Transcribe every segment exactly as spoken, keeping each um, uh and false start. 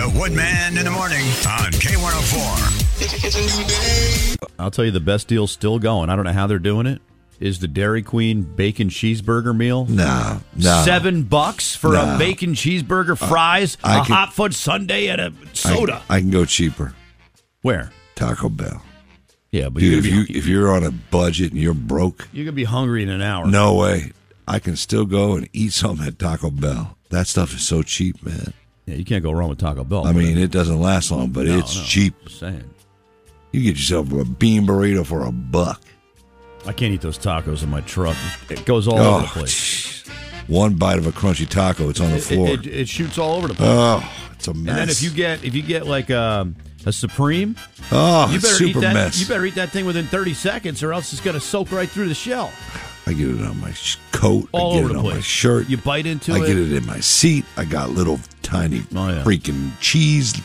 The Woodman in the morning on K one oh four. It's a new day. I'll tell you the best deal still going. I don't know how they're doing it. Is the Dairy Queen bacon cheeseburger meal? Nah, nah. Seven bucks for nah. a bacon cheeseburger, fries, I, I a can, hot fudge sundae, and a soda. I, I can go cheaper. Where? Taco Bell. Yeah, but dude, if be, you if you're on a budget and you're broke, you're gonna be hungry in an hour. No way. I can still go and eat something at Taco Bell. That stuff is so cheap, man. Yeah, you can't go wrong with Taco Bell. I mean, it doesn't last long, but no, it's no, cheap. I'm saying. You get yourself a bean burrito for a buck. I can't eat those tacos in my truck. It goes all oh, over the place. One bite of a crunchy taco, it's on the floor. It, it, it shoots all over the place. Oh, it's a mess. And then if you get if you get like um, a Supreme, oh, you better super eat that, mess. You better eat that thing within thirty seconds, or else it's going to soak right through the shell. I get it on my coat. All I get over it the on place. my shirt. You bite into I it. I get it in my seat. I got little tiny oh, yeah. freaking cheese.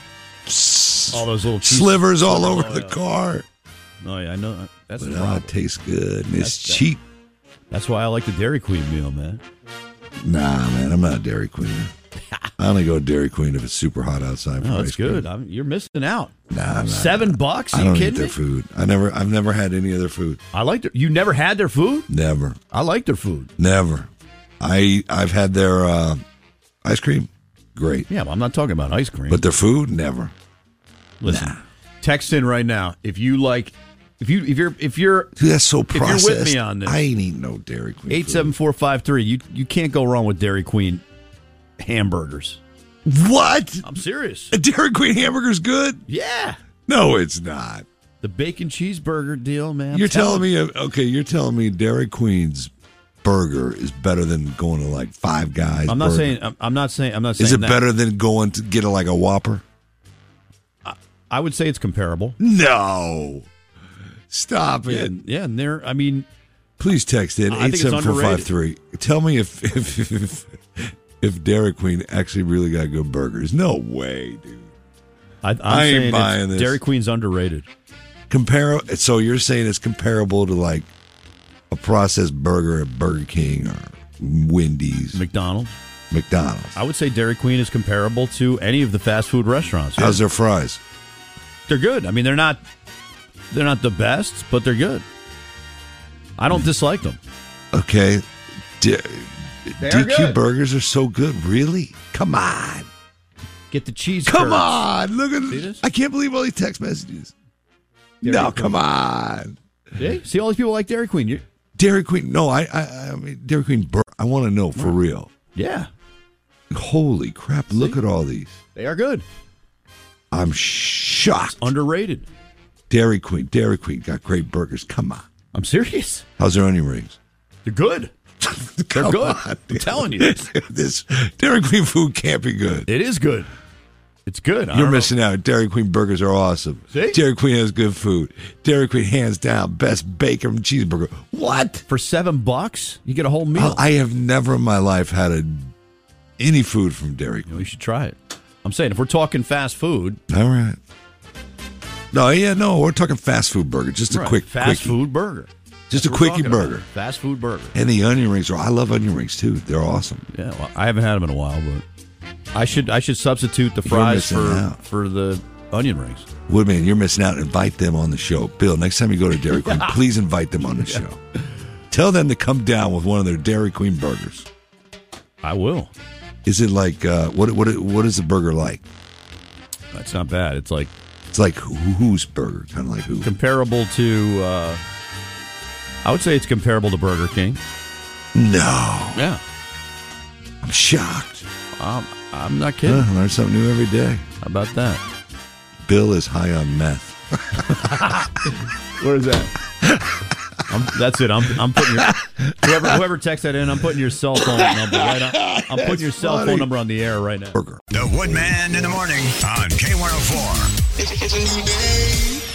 All those little cheese slivers all slivers. over oh, the yeah. car. Oh yeah, I know. That's but the oh, problem. it tastes good and That's it's cheap. That. That's why I like the Dairy Queen meal, man. Nah, man, I'm not a Dairy Queen. I only go Dairy Queen if it's super hot outside. For No, ice it's good. cream. I'm, you're missing out. Nah, nah seven nah. bucks? Are I you don't kidding eat their me? food. I never, I've never had any of their food. I like their. You never had their food? Never. I like their food. Never. I I've had their uh, ice cream. Great. Yeah, well, I'm not talking about ice cream. But their food, never. Listen, nah. Text in right now if you like. If you if you're if you're Dude, that's so processed. If you're with me on this, I ain't eating no Dairy Queen. Eight seven four five three. You you can't go wrong with Dairy Queen hamburgers. What? I'm serious. A Dairy Queen hamburger's good? Yeah. No, it's not. The bacon cheeseburger deal, man. I'm You're telling telling me okay? You're telling me Dairy Queen's burger is better than going to like Five Guys? I'm not burger. saying. I'm, I'm not saying. I'm not saying. Is it that. better than going to get a, like a Whopper? I, I would say it's comparable. No. Stop Yeah, it. yeah, and they're. I mean, please text in eight seven four five three. Tell me if if, if if Dairy Queen actually really got good burgers. No way, dude. I, I'm I ain't saying buying it's, this. Dairy Queen's underrated. Compar- So you're saying it's comparable to like a processed burger at Burger King or Wendy's, McDonald's. McDonald's. I would say Dairy Queen is comparable to any of the fast food restaurants. Yeah. How's their fries? They're good. I mean, they're not. They're not the best, but they're good. I don't dislike them. Okay. D- They D are Q good. burgers are so good. Really? Come on. Get the cheese. Come curds. on. Look at See this? I can't believe all these text messages. Dairy no, Queen. come on. See? See all these people like Dairy Queen. You, Dairy Queen. No, I I, I mean Dairy Queen bur- I want to know for real. yeah, Holy crap. Look See? at all these. they are good. I'm shocked. Underrated. Dairy Queen. Dairy Queen got great burgers. Come on. I'm serious. How's their onion rings? They're good. They're Come good. on. I'm telling you. This Dairy Queen food can't be good. It is good. It's good. I You're don't missing out. Dairy Queen burgers are awesome. See? Dairy Queen has good food. Dairy Queen, hands down, best bacon cheeseburger. What? know. For seven bucks, you get a whole meal. I have never in my life had a, any food from Dairy You Queen. know, you should try it. I'm saying if we're talking fast food, All right. No, yeah, no, we're talking fast food burger. Just a right, quick, fast quickie. food burger. Just That's a what we're quickie talking about. burger. Fast food burger. And the onion rings are. I love onion rings too. They're awesome. Yeah, well, I haven't had them in a while, but I should I should substitute the fries missing for out. for the onion rings. Woodman, you're missing out. Invite them on the show. Bill, next time you go to Dairy Queen, please invite them on the show. Tell them to come down with one of their Dairy Queen burgers. I will. Is it like uh, what? What? What is the burger like? That's not bad. It's like It's like who, who's burger, kind of like who? comparable to. Uh, I would say it's comparable to Burger King. No, Yeah, I'm shocked. um, I'm not kidding. Huh, learn something new every day. How about that? Bill is high on meth. Where is that? I'm, that's it. I'm I'm putting your whoever whoever texts that in. I'm putting your cell phone number right on. I'm putting your cell funny. phone number on the air right now. Burger. The Woodman in the morning on K one oh four. It's a new day.